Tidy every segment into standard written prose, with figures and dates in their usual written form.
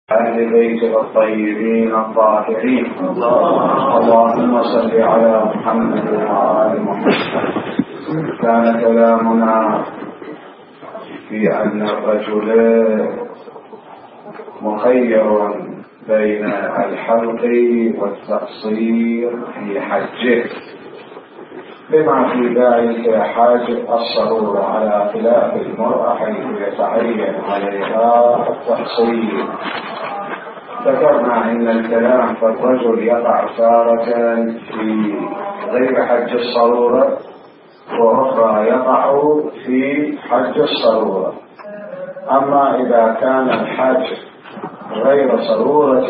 أهل بيته الطيبين الطاهرين. اللهم صل على محمد وعلى محمد. كان كلامنا في أن الرجل مخير بين الحلق والتقصير في حجه، بما في ذلك حاجة الصرورة على خلاف المرأة حيث يتعين عليها التقصير. ذكرنا أن الكلام في الرجل يقع تارة في غير حج الصرورة، وأخرى يقع في حج الصرورة. أما إذا كان الحج غير صرورة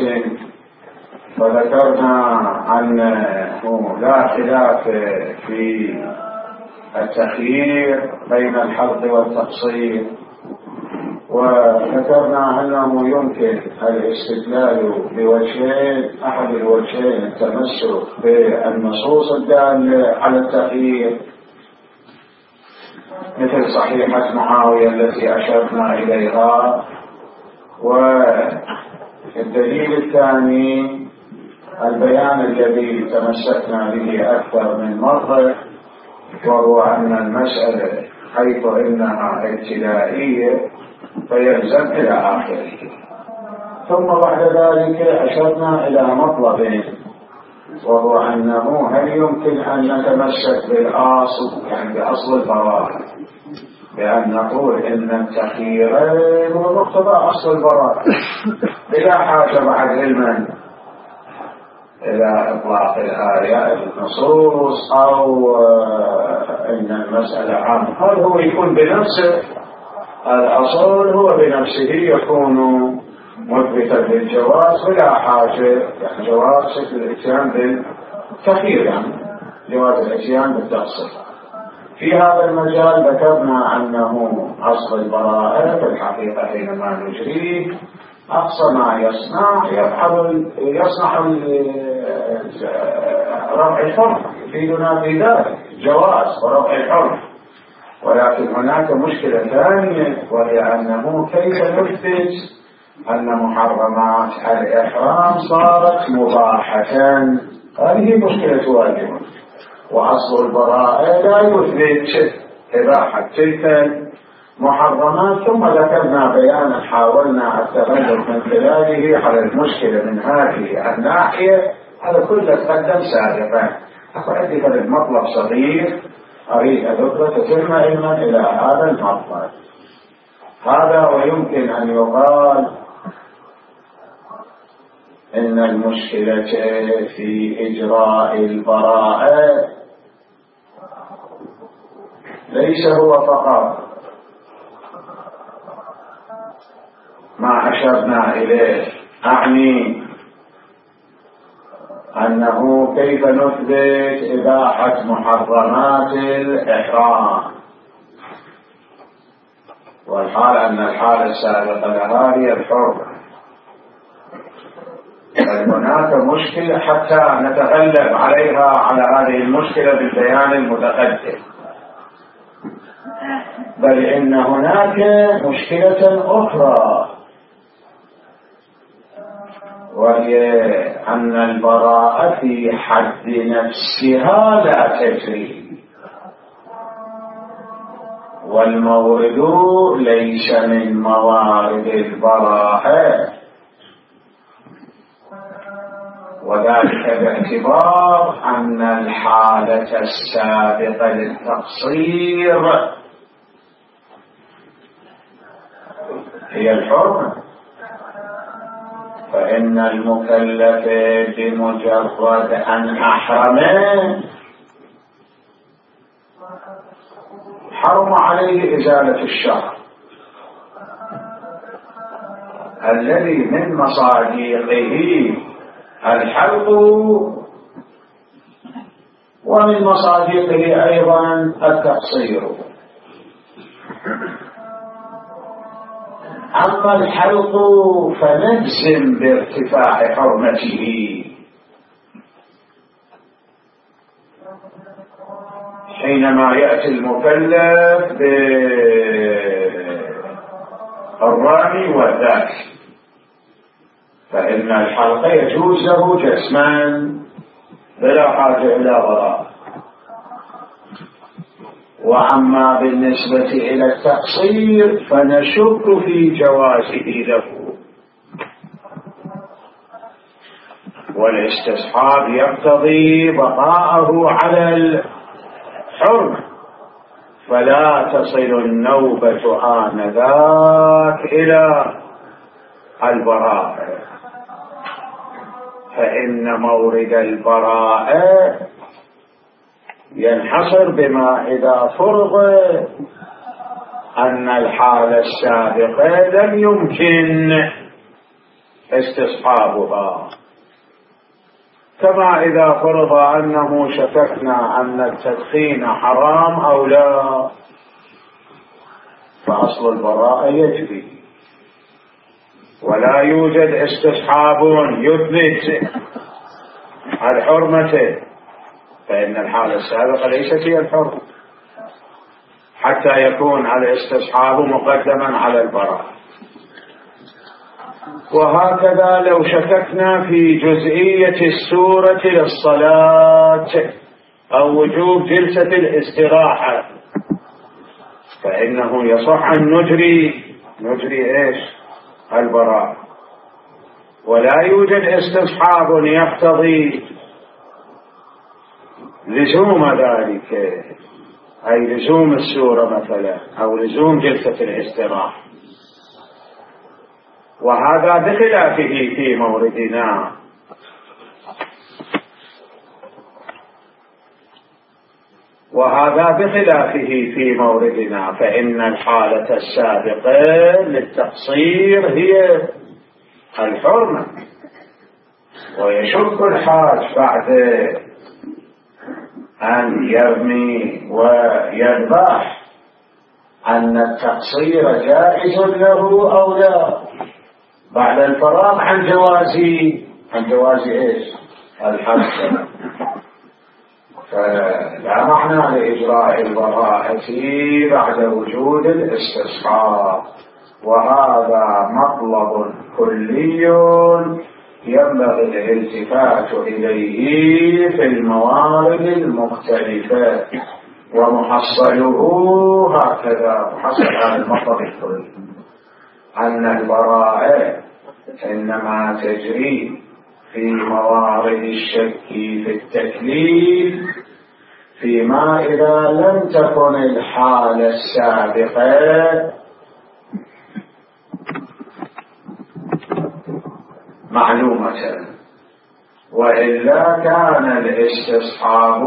فذكرنا أنه لا خلاف في التخيير بين الحلق والتقصير، وذكرنا أنه يمكن الاستدلال بوجهين. أحد الوجهين التمسك بالنصوص الدالة على التخيير، مثل صحيحة معاوية التي أشرنا إليها، والدليل الثاني البيان الذي تمسكنا به أكثر من مرة، وهو أن المسألة حيث إنها ابتدائية فيلزم إلى آخره. ثم بعد ذلك أشرنا إلى مطلب، وهو أنه هل يمكن أن نتمسك بالأصل، يعني بأصل البراءة، بأن نقول إن التخييرين هو مقتضى أصل البراءة بلا حاجة بعد علما إلى إطلاق الآية النصوص، أو إن المسألة عامة. هل هو يكون بنفسه الأصل، هو بنفسه يكون مثبتا للجواز بلا حاجة، يعني جواز الاتيان بالتخيير، يعني جواز الاتيان بالتقصير. في هذا المجال ذكرنا أنه أصل البراءة في الحقيقة حينما نجريه أقصى ما يصنع رفع الحرم، يفيدنا في ذلك جواز ورفع الحرم. ولكن هناك مشكلة ثانية، وهي أنه كيف نثبت أن محرمات الإحرام صارت مباحة؟ هذه مشكلة واجبة، وأصل البراءة لا يثبت إباحة تلك محرمات. ثم ذكرنا بيانا حاولنا التغلب من خلاله على المشكلة من هذه الناحية. هذا كله تقدم سابقا. عندي هذا المطلب صغير أريد أذكره تتم علما إلى هذا المطلب هذا. ويمكن أن يقال إن المشكلة في إجراء البراءة ليس هو فقط ما أشرنا إليه، أعني أنه كيف نثبت إباحة محرمات الإحرام، والحال أن الحالة السابقة لها هي الحرمة. هناك مشكلة حتى نتغلب عليها على هذه المشكلة بالبيان المتقدم، بل إن هناك مشكلة أخرى، وهي أن البراءة في حد نفسها لا تجري، والمورد ليس من موارد البراءة، وذلك باعتبار أن الحالة السابقة للتقصير هي الحرمة. فإن المكلف بمجرد أن أحرم حرم عليه إزالة الشهر الذي من مصادقه الحلق، ومن مصادقه أيضا التقصير. أما الحلق فنجزم بارتفاع حرمته حينما يأتي المكلف بالرامي والذاك، فإن الحلق يجوز له جسما بلا حاجة إلى براءة. وأما بالنسبة إلى التقصير فنشك في جوازه له، والاستصحاب يقتضي بقاءه على الحرمة، فلا تصل النوبة آنذاك إلى البراءة، فإن مورد البراءة ينحصر بما إذا فرض أن الحالة السابقة لم يمكن استصحابها، كما إذا فرض أنه شككنا أن التدخين حرام أو لا، فأصل البراءة يجري، ولا يوجد استصحاب يثبت الحرمة، فإن الحالة السابقة ليست هي الحرمة حتى يكون الاستصحاب مقدما على البراءة. وهكذا لو شككنا في جزئية السورة للصلاة أو وجوب جلسة الاستراحة، فإنه يصح أن نجري إيش؟ البراءة، ولا يوجد استصحاب يقتضي لزوم ذلك، أي لزوم السورة مثلا أو لزوم جلسة الاستراحة، وهذا بخلافه في موردنا. فإن الحالة السابقة للتقصير هي الحرمة، ويشك الحاج بعد أن يرمي ويذبح أن التقصير جائز له أو لا، بعد الفراغ عن جواز إيش؟ الحج. فلا معنى لإجراء البراءة بعد وجود الاستصحاب، وهذا مطلب كلي ينبغي الالتفات إليه في الموارد المختلفة، ومحصله هكذا، محصل هذا المطلب الكلي أن البراءة إنما تجري في موارد الشك في التكليف، فيما إذا لم تكن الحالة السابقة معلومة، وإلا كان الاستصحاب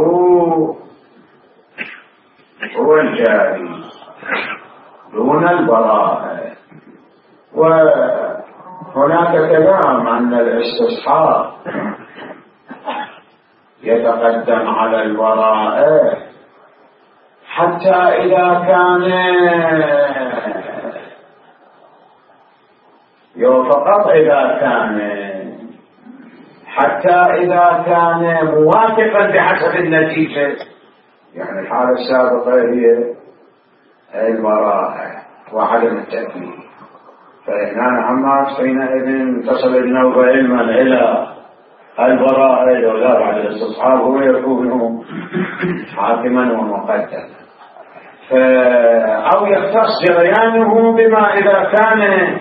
هو الجاري دون البراءة. وهناك كلام أن الاستصحاب يتقدم على البراءة حتى إذا كان حتى إذا كان موافقا بحسب النتيجة، يعني الحالة السابقة هي البراءة وعدم التأكيد، فإننا عما حينئذ تصل النوبة علما إلى البراءة ولا بعد الاستصحاب هو يكون حاكما ومقدما، أو يختص جريانه بما إذا كان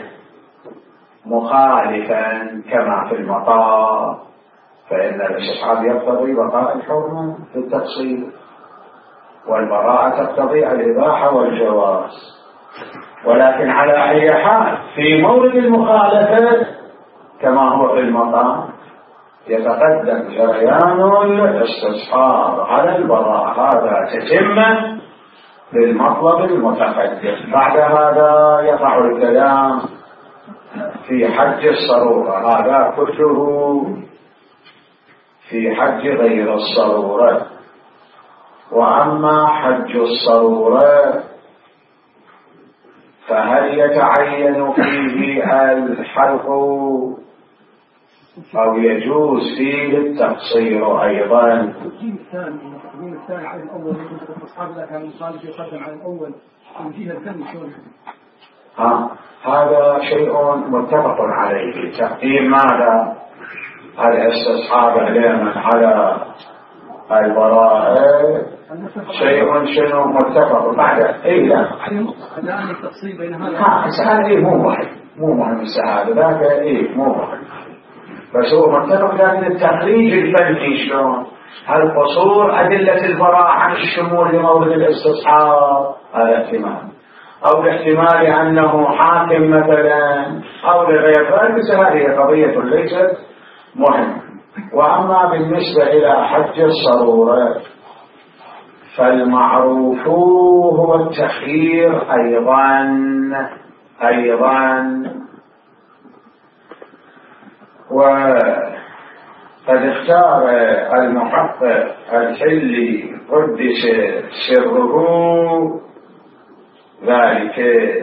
مخالفا كما في المطار، فإن الاستصحاب يقتضي بقاء الحرمة في التفصيل، والبراءة تقتضي الإباحة والجواز. ولكن على أي حال في مورد المخالفة كما هو في المطار يتقدم جريان الاستصحاب على البراءة، هذا تتمة للمطلب المتقدم. بعد هذا يقع الكلام في حج الصرورة، هذا كله في حج غير الصرورة. وأما حج الصرورة فهل يتعين فيه الحلق أو يجوز فيه التقصير أيضا؟ التقديم الثاني على الأول، أصحاب إذا كان المخالف يقدم على الأول ويجيها الثاني شلون؟ هذا شيء متفق عليه. تقديم ماذا؟ الاستصحاب علما على البراءة شيء شنو متفق بعد. لا الآن التفصيل بين هذا السؤال مو مهم السؤال ذاك مو مهم، بس هو متفق. لكن التخريج الفني شلون؟ هل قصور أدلة البراءة عن الشمول لمورد الاستصحاب هذا احتمال، أو باحتمال أنه حاكم مثلا، أو لغير ذلك. هذه قضية ليست مهمة. وأما بالنسبة إلى حج الصرورة فالمعروف هو التخيير أيضا. وقد اختار المحقق الحلي قدس سره ذلك،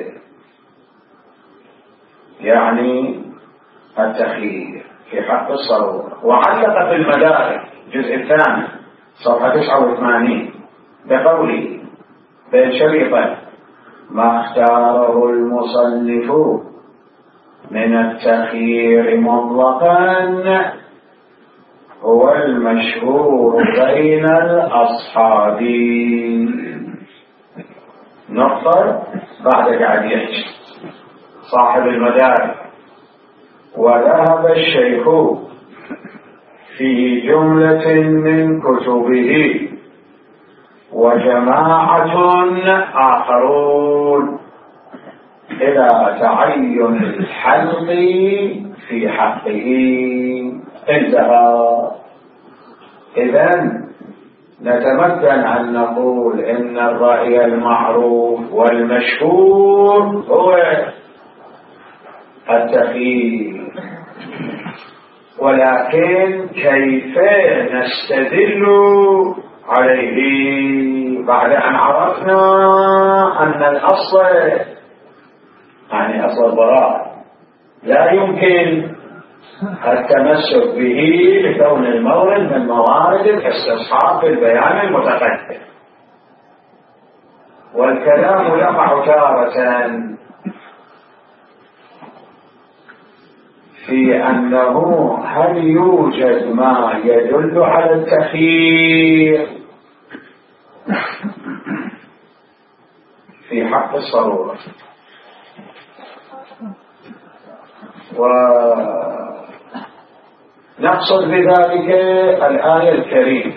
يعني التخيير في حق الصرورة. وعلق في المدارك الجزء الثاني صفحة 89 بقوله بين شريطين: ما اختاره المصنف من التخيير مطلقا هو المشهور بين الأصحاب. نقطة بعد قاعد يحكي صاحب المدارك: وذهب الشيخ في جملة من كتبه وجماعة آخرون إلى تعين الحلق في حقه. انتهى. إذن نتمكن أن نقول إن الرأي المعروف والمشهور هو التخيير، ولكن كيف نستدل عليه بعد أن عرفنا أن الأصل يعني أصل البراءة لا يمكن التمسك به لكون المورد من موارد الاستصحاب في البيان المتقدم. والكلام يقع تارة في أنه هل يوجد ما يدل على التخيير في حق الصرورة. ونقصد بذلك الآية الكريمة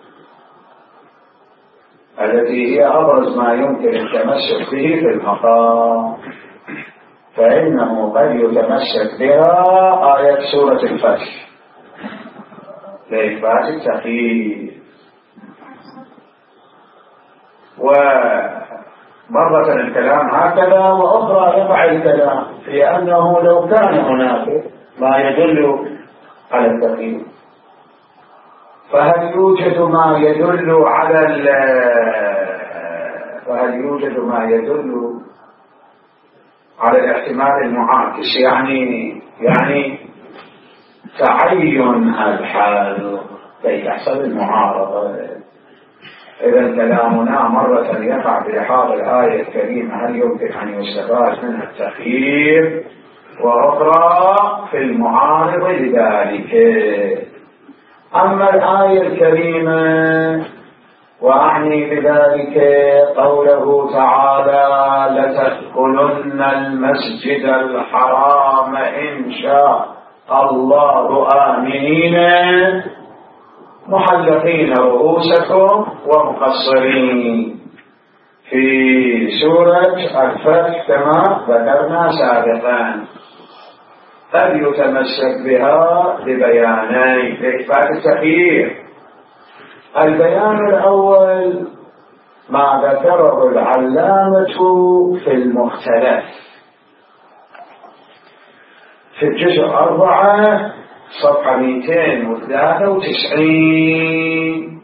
التي هي أبرز ما يمكن التمسك به في المقام، فإنه قد يتمسك بها آية سورة الفتح لإثبات التخيير. ومرة الكلام هكذا، وأخرى يقع الكلام في أنه لو كان هناك ما يدل على التخيير فهل يوجد ما يدل على الاحتمال المعاكس، يعني تعين الحال كي تحصل المعارضة. إذا كلامنا مرة يقع بإحاط الآية الكريمة هل يمكن أن يستفاد منها التخيير، وأخرى في المعارضة لذلك. أما الآية الكريمة وأعني بذلك قوله تعالى: لتدخلن المسجد الحرام إن شاء الله آمنين محلقين رؤوسكم ومقصرين، في سورة الفتح كما ذكرنا سابقا. قد يتمسك بها لبيانين لإثبات التخيير. البيان الأول ما ذكره العلامة في المختلف في الجزء 4 صفحة 293،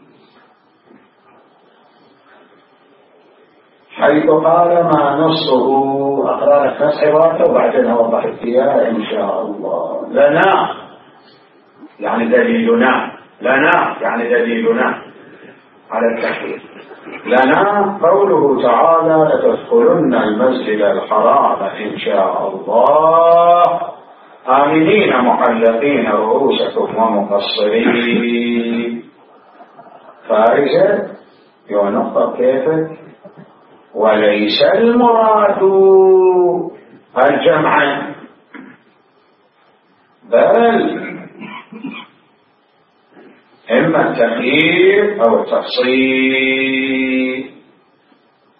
حيث قال ما نصه. أقرأ لك نص عبارته وبعدين أوضح فيها إن شاء الله. لنا يعني دليلنا، على التحريم. لنا قوله تعالى لتدخلن المسجد الحرام إن شاء الله آمنين محلقين رؤوسكم ومقصرين. فارسة ينقى كيفك، وليس المراد الجمع، بل إما التخيير أو التفصيل.